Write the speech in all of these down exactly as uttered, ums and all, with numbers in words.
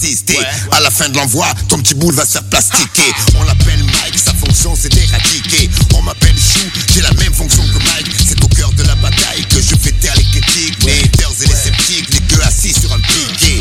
exister. Ouais. À la fin de l'envoi, ton petit boule va se faire plastiquer. On l'appelle Mike, sa fonction c'est d'éradiquer. On m'appelle Chou, j'ai la même fonction que Mike. C'est au cœur de la bataille que je fais taire les critiques, ouais. Les haters et les sceptiques, les deux assis sur un piquet.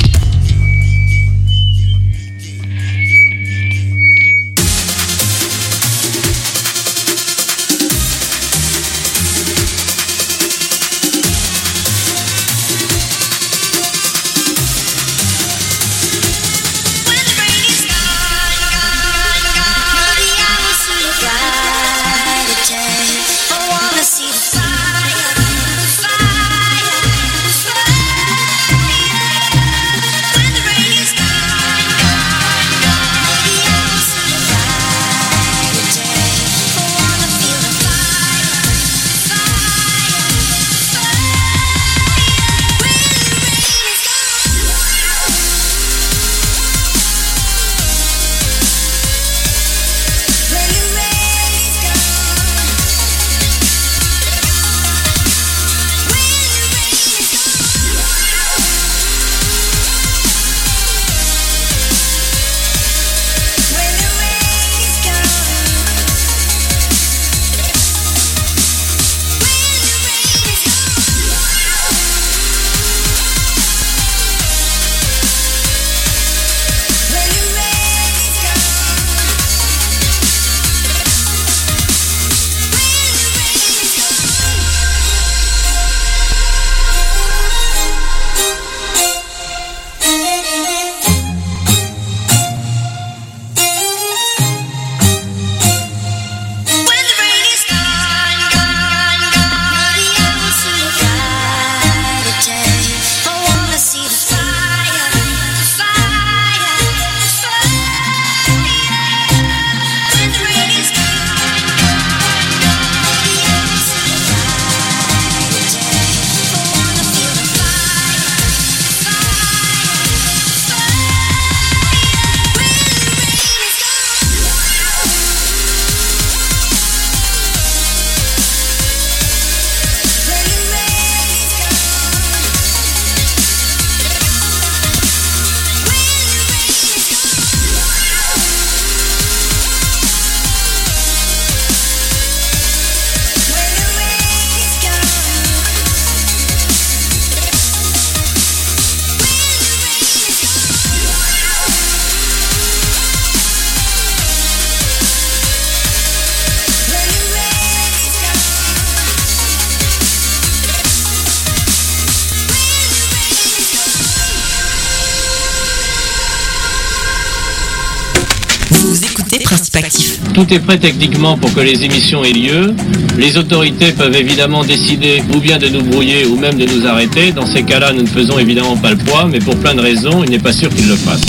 Tout est prêt techniquement pour que les émissions aient lieu. Les autorités peuvent évidemment décider ou bien de nous brouiller ou même de nous arrêter. Dans ces cas-là, nous ne faisons évidemment pas le poids, mais pour plein de raisons, il n'est pas sûr qu'ils le fassent.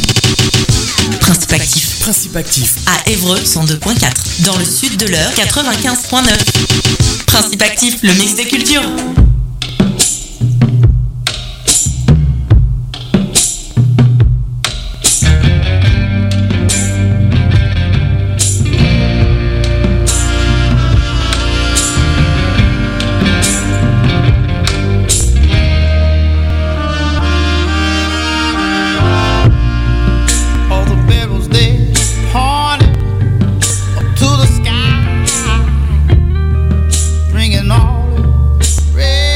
Principe actif. Principe actif. À Évreux, cent deux virgule quatre. Dans le sud de l'Eure, quatre-vingt-quinze virgule neuf. Principe actif, le mix des cultures. Bringing all the red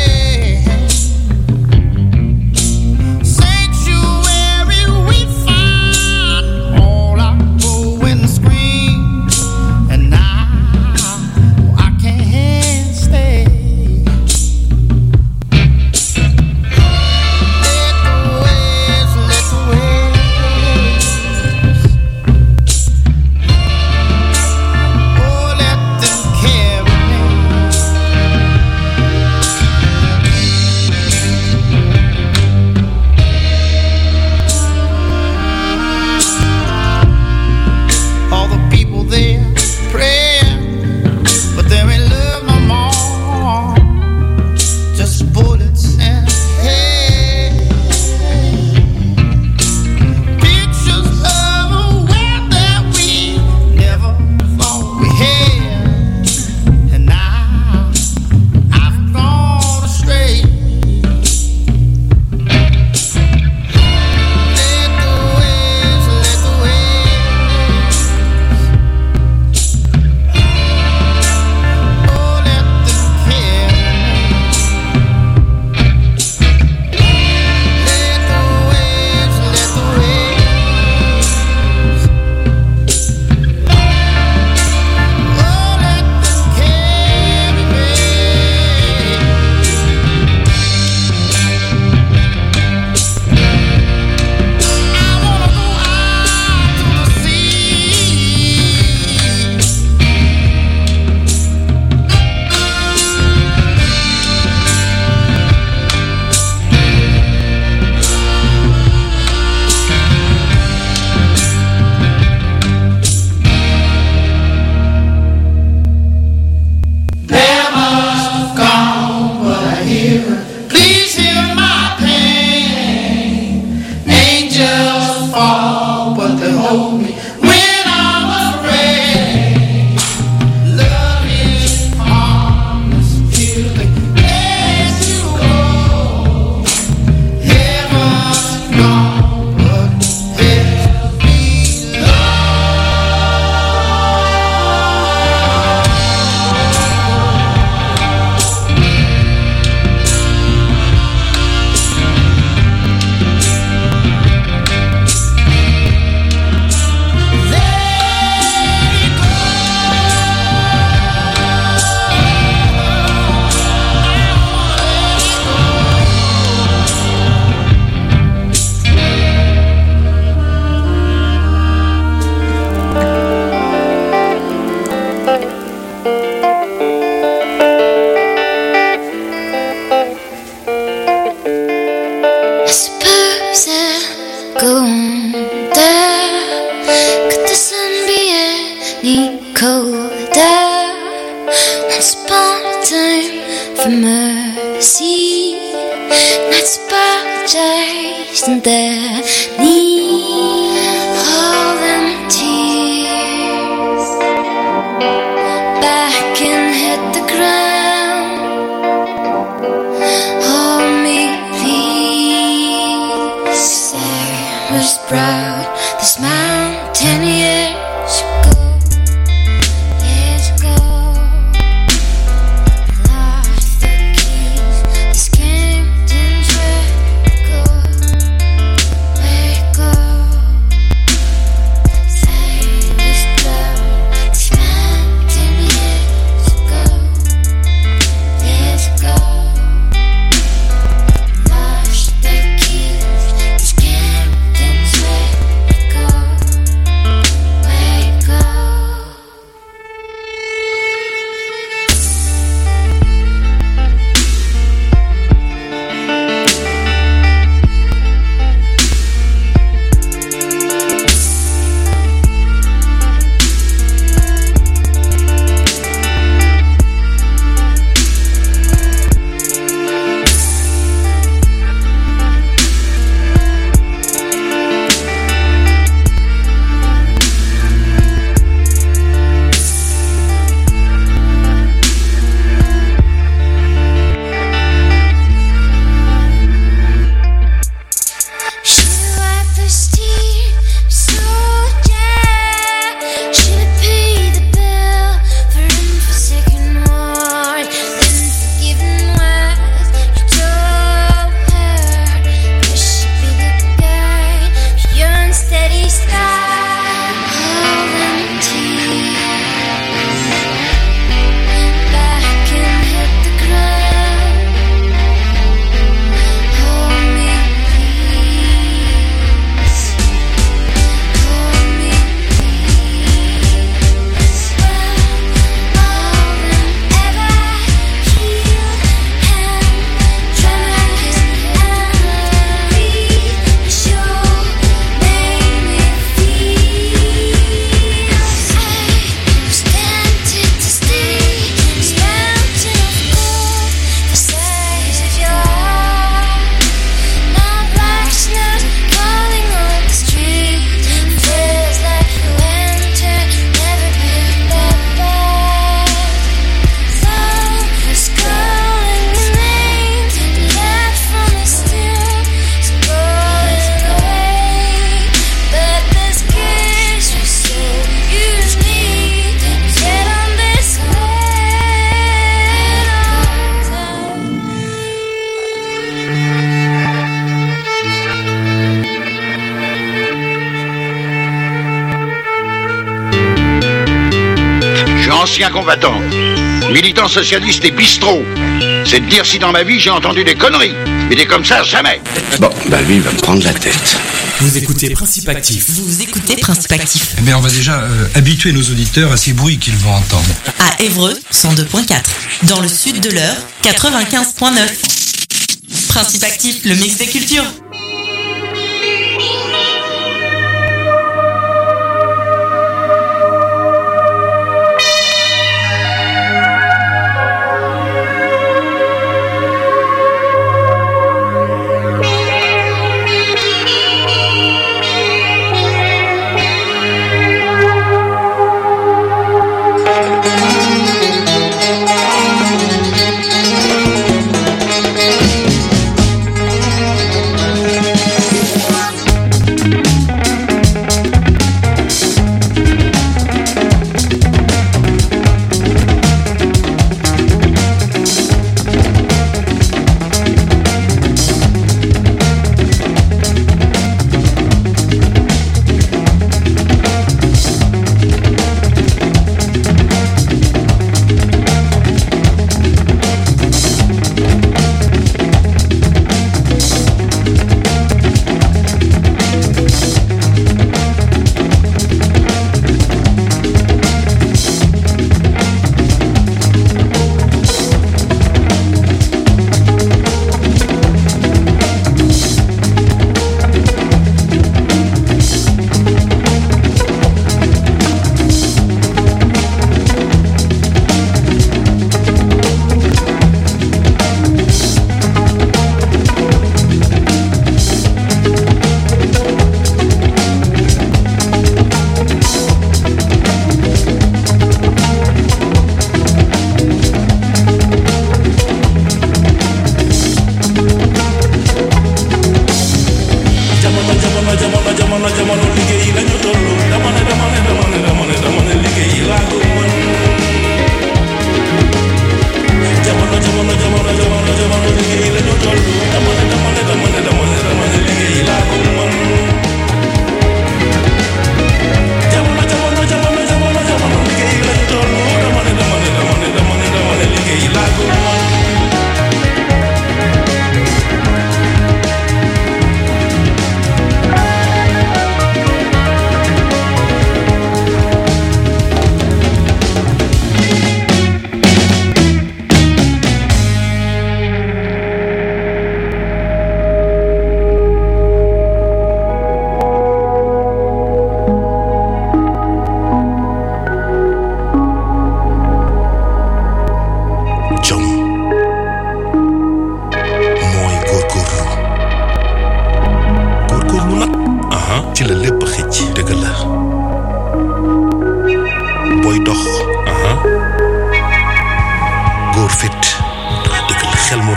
Let's apologize and there need all them tears back and hit the ground. Hold me, please. Say was proud this mountain years ago. Ancien combattant, militant socialiste et bistrot. C'est de dire si dans ma vie j'ai entendu des conneries. Mais des comme ça, jamais. Bon, bah lui, il va me prendre la tête. Vous écoutez Principe Actif. Vous écoutez Principe Actif. Eh bien, on va déjà euh, habituer nos auditeurs à ces bruits qu'ils vont entendre. À Évreux, cent deux virgule quatre. Dans le sud de l'Eure, quatre-vingt-quinze virgule neuf. Principe Actif, le mix des cultures.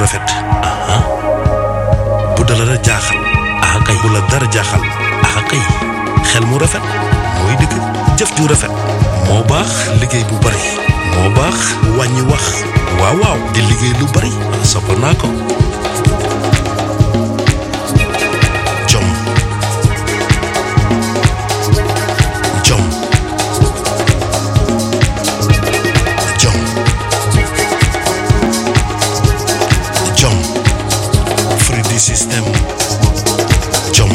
rafet aha bu dala la jaaxal aha kay bu la dara jaaxal aha kay xel mu rafet mooy dëgg jëf ju rafet moo baax liggéey bu bari moo baax wàññi wax waaw waaw di liggéey lu bari sopp naa ko jom jom jom jom free di système jom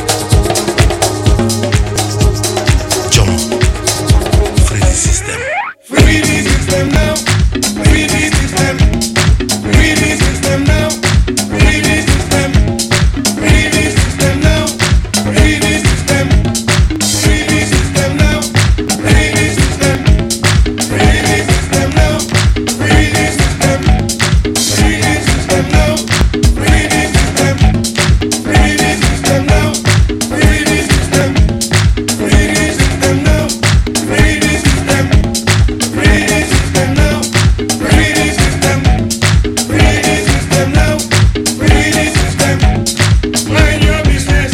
jom free di système free di système now free di système free di système now free di système free di système now free di système free di système now free di système free di système now free di système free di système now free di système free di système now free di système free di système now free di système free di système now free di système free di système now free di système mind your business.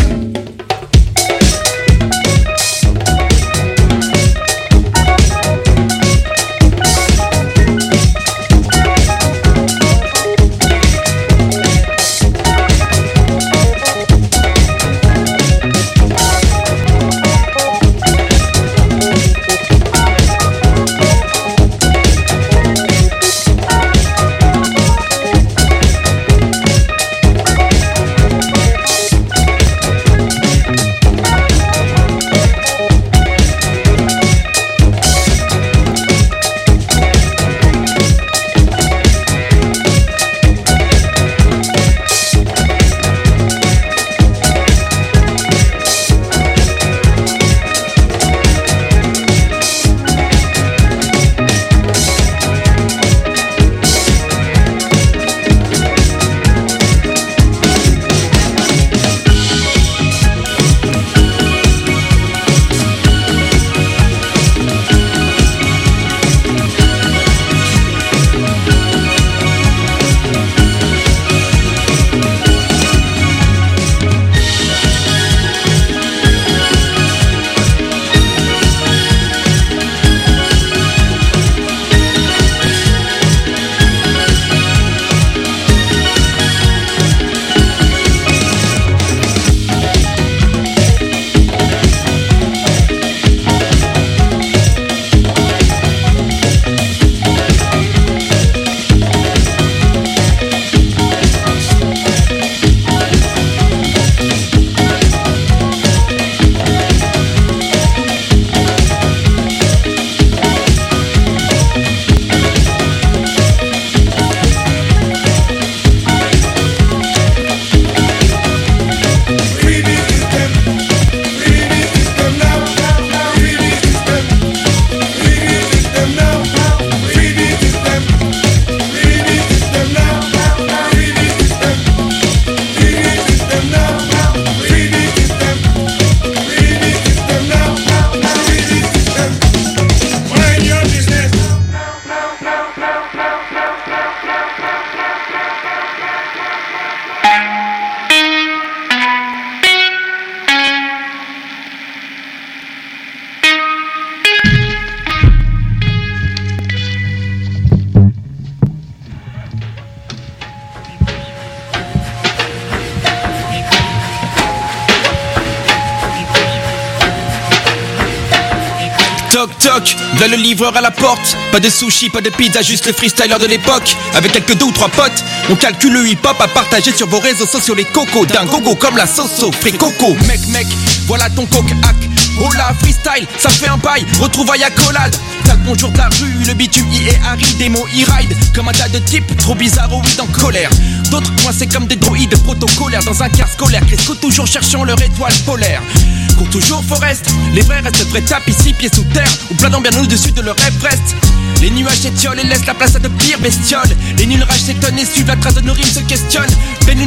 Toc toc, là le livreur à la porte. Pas de sushi, pas de pizza, juste le freestyler de l'époque. Avec quelques deux ou trois potes, on calcule le hip-hop à partager sur vos réseaux sociaux. Les cocos d'un gogo comme la Soso, free coco. Mec mec, voilà ton coq hack. Oh là, freestyle, ça fait un bail, retrouvailles accolade. T'as le bonjour de la rue, le bitume y est aride. Des mots e-ride, comme un tas de types trop bizarroïdes en colère. D'autres coincés comme des droïdes protocolaires dans un car scolaire. Cresco toujours cherchant leur étoile polaire. Court toujours Forest, les vrais restent vrais, tapent ici pieds sous terre ou planant bien au-dessus de leur Everest. Les nuages s'étiolent et laissent la place à de pires bestioles. Les nuls rages s'étonnent et suivent la trace de nos rimes se questionnent. Baignent nos nuits noires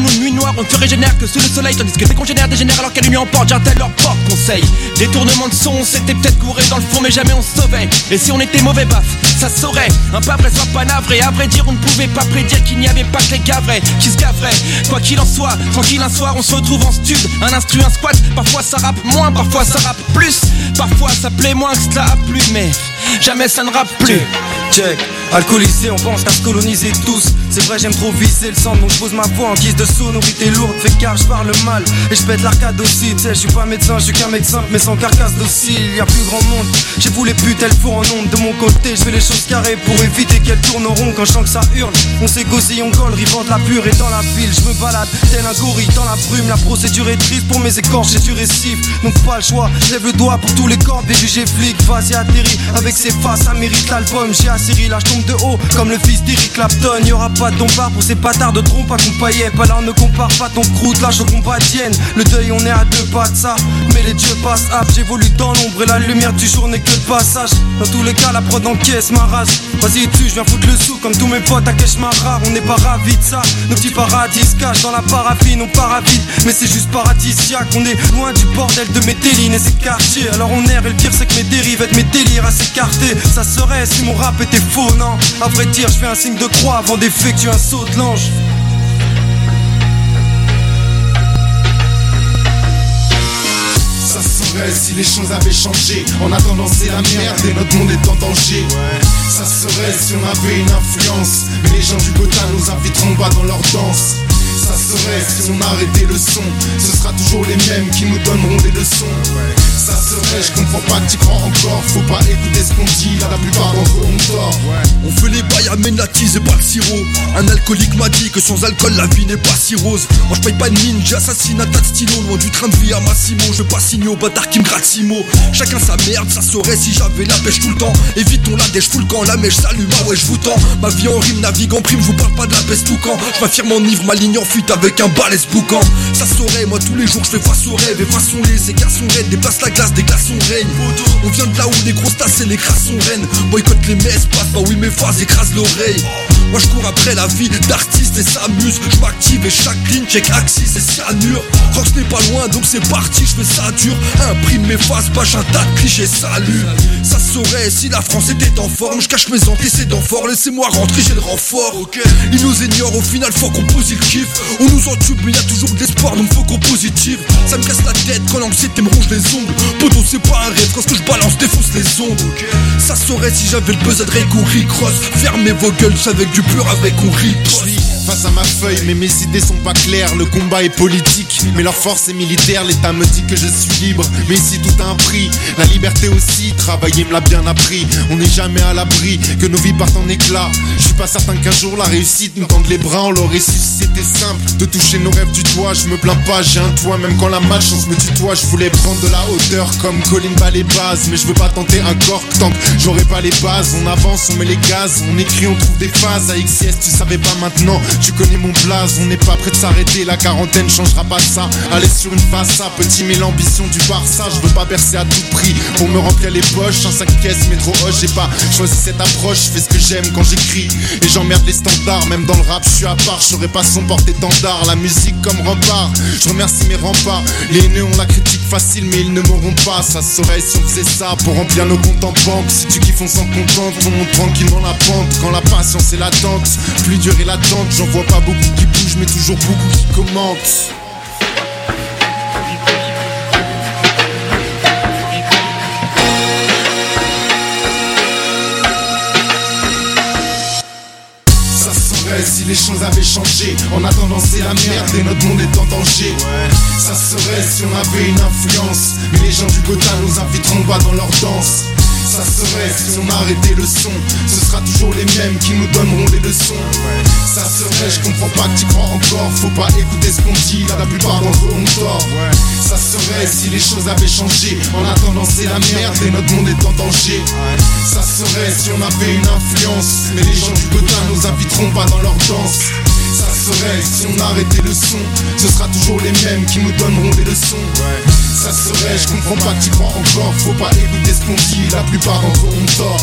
mort, on se régénère que sous le soleil, tandis que tes congénères dégénèrent alors qu'elle lui emporte. J'attelle leur porte conseil. Détournement de son, c'était peut-être couré dans le fond, mais jamais on se sauvait. Et si on était mauvais, baf, ça saurait. Un pas vrai, soit pas navré. À vrai dire, on ne pouvait pas prédire qu'il n'y avait pas que les gars vrais qui se gaveraient. Quoi qu'il en soit, tranquille un soir, on se retrouve en stud. Un instru, un squat, parfois ça rappe moins, parfois ça rappe plus. Parfois ça plaît moins que cela a plu, mais jamais ça ne rappe plus. Check, alcoolisé, on pense qu'à se coloniser tous. C'est vrai, j'aime trop viser le sang, donc je pose ma voix en guise de sonorité lourde. Fait car je parle mal et je pète l'arcade aussi. Tu sais, je suis pas médecin, je suis qu'un médecin, mais sans carcasse docile. Y'a plus grand monde, j'ai vous les putes, elles font en ondes. De mon côté, je fais les choses carrées pour éviter qu'elles tournent en rond. Quand je sens que ça hurle, on s'égosille, on colle, rivant de la pure. Et dans la ville, je me balade tel un gorille dans la brume. La procédure est triste pour mes écorches et du récif. Donc pas le choix, je lève le doigt pour tous les corps des jugés flics. Vas-y atterri, avec ses faces, ça mérite l'album. J'ai asséri, là je tombe de haut, comme le fils d'Eric Clapton. Y'aura pas de tombard pour ces bâtards de trompe à compaillette. Alors ne compare pas ton croûte, lâche au combatienne. Le deuil, on est à deux pas de ça, mais les dieux passent ap. J'évolue dans l'ombre et la lumière du jour n'est que de passage. Dans tous les cas, la prod encaisse ma race. Vas-y tu, je viens foutre le sou comme tous mes potes à Keshmara. On n'est pas ravis de ça, nos petits paradis se cachent dans la paraffine. On part vite, mais c'est juste paradisiaque. On est loin du bordel de Météline et ses quartiers. Alors on erre et le pire c'est que mes dérives et mes délires à s'écarter. Ça serait si mon rap était faux, non. À vrai dire, je fais un signe de croix avant d'effectuer un saut de l'ange. Ça serait si les choses avaient changé. En attendant c'est la merde et notre monde est en danger. Ça serait si on avait une influence, mais les gens du quota nous inviteront pas dans leur danse. Ça serait si on arrêtait le son, ce sera toujours les mêmes qui nous donneront des leçons. Ça serait, je comprends pas que t'y crois encore. Faut pas écouter ce qu'on dit, là la plupart d'entre eux ont tort. On fait les bails, amène la tease et pas le sirop. Un alcoolique m'a dit que sans alcool la vie n'est pas si rose. Moi je paye pas de mine, j'assassine un tas de stylo. Loin du train de vie à Massimo, je pas signe au bâtard qui me gratte six mots. Chacun sa merde, ça saurait si j'avais la pêche tout le temps. Évitons la dèche, fous le camp, la mèche s'allume, ah ouais je vous tends. Ma vie en rime, navigue en prime, je vous parle pas de la peste tout quand. Je m'affirme en ivre, ma ligne en fuite avec un balèze boucan. Ça saurait, moi tous les jours je fais face aux rêves. Et façon-les, ces garçons raides, dépasse la glace, des glaçons raides. On vient de là où les grosses tasses et les crassons règnent. Boycott les messes, passe pas oui mes phases écrasent l'oreille. Moi je cours après la vie d'artiste et s'amuse. Je m'active et chaque ligne check axis et cyanure. Rox n'est pas loin donc c'est parti, je fais ça dur. Imprime mes faces, bâche un tas de clichés, salut. Ça saurait si la France était en forme. Je cache mes antécédents forts, laissez-moi rentrer, j'ai le renfort. Okay. Ils nous ignorent, au final faut qu'on pose le kiff. On nous entube mais y a toujours de l'espoir donc faut qu'on positive. Ça me casse la tête quand l'anxiété me ronge les ongles. Poto c'est pas un rêve, quand ce que je balance défonce les ondes. Okay. Ça saurait si j'avais le buzz de Drake ou Rick Ross. Fermez vos gueules, avec du pur avec on rit. Je suis face à ma feuille mais mes idées sont pas claires. Le combat est politique mais leur force est militaire. L'état me dit que je suis libre mais ici tout a un prix. La liberté aussi, travailler me l'a bien appris. On n'est jamais à l'abri que nos vies partent en éclats. Je suis pas certain qu'un jour la réussite nous tende les bras. On l'aurait su si c'était simple de toucher nos rêves du doigt. Je me plains pas, j'ai un toit même quand la malchance me tutoie. Je voulais prendre de la hauteur comme Colin bat les bases, mais je veux pas tenter un corps tant que j'aurai pas les bases. On avance, on met les gaz, on écrit, on trouve des phases. À X S tu savais pas maintenant, tu connais mon blaze. On n'est pas prêt de s'arrêter, la quarantaine changera pas ça. Aller sur une face à petit mais l'ambition du Barça. Je veux pas percer à tout prix pour me remplir les poches. Un sac caisse mais trop hoche, j'ai pas choisi cette approche. Je fais ce que j'aime quand j'écris et j'emmerde les standards. Même dans le rap je suis à part, je saurais pas son porte-étendard. La musique comme rempart, je remercie mes remparts. Les haineux ont la critique facile mais ils ne m'auront pas. Ça serait si on faisait ça pour remplir nos comptes en banque. Si tu kiffes on s'en contente, on monte tranquillement la pente. Quand la patience est latente, plus dur est l'attente. J'en vois pas beaucoup qui bougent mais toujours beaucoup qui commentent. Si les choses avaient changé, en attendant c'est la merde et notre monde est en danger. Ça serait si on avait une influence, mais les gens du quota nous inviteront pas dans leur danse. Ça serait si on arrêtait le son, ce sera toujours les mêmes qui nous donneront des leçons. Ça serait, je comprends pas que t'y crois encore. Faut pas écouter ce qu'on dit, là la plupart d'entre eux ont tort. Ça serait si les choses avaient changé, en attendant c'est la merde et notre monde est en danger. Ça serait si on avait une influence, mais les gens du quota nous inviteront pas dans leur danse. Ça serait si on arrêtait le son, ce sera toujours les mêmes qui nous donneront des leçons. Ça serait, je comprends pas que t'y crois encore. Faut pas écouter ce qu'on dit, la plupart d'entre eux ont tort.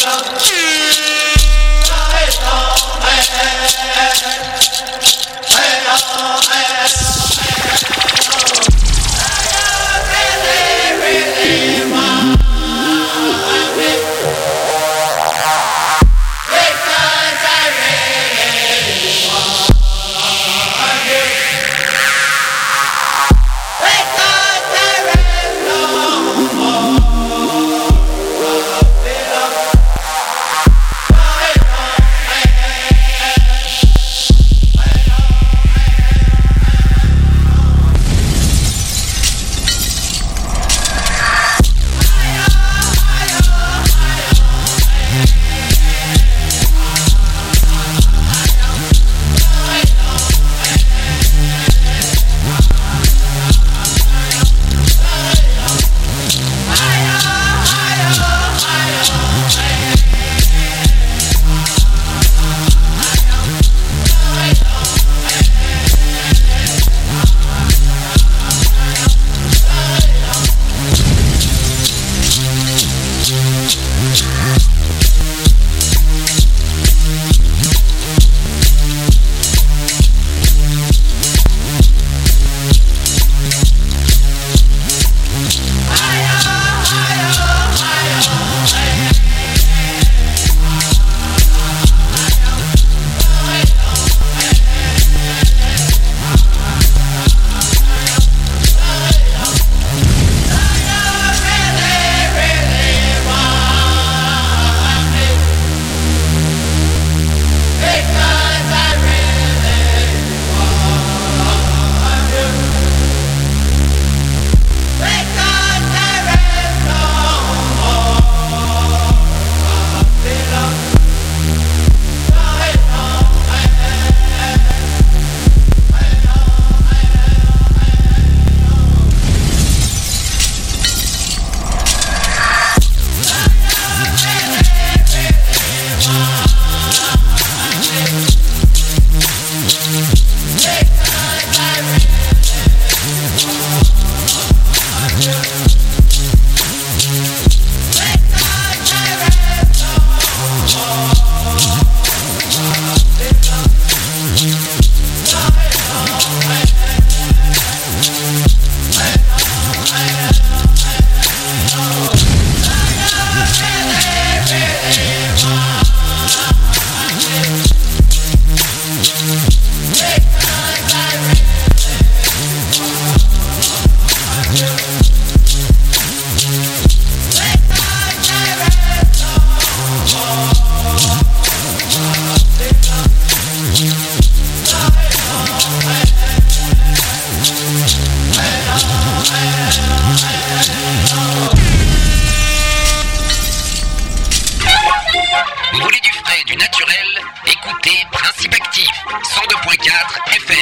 Vous voulez du frais, du naturel? Écoutez Principe Actif, cent deux point quatre F